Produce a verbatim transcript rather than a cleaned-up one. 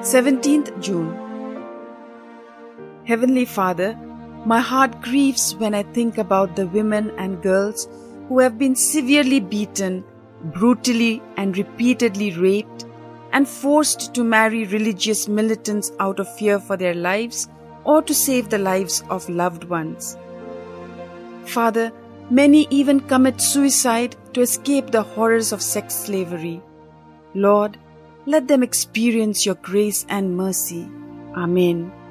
seventeenth of June. Heavenly Father, my heart grieves when I think about the women and girls who have been severely beaten, brutally and repeatedly raped, and forced to marry religious militants out of fear for their lives or to save the lives of loved ones. Father, many even commit suicide to escape the horrors of sex slavery. Lord, let them experience your grace and mercy. Amen.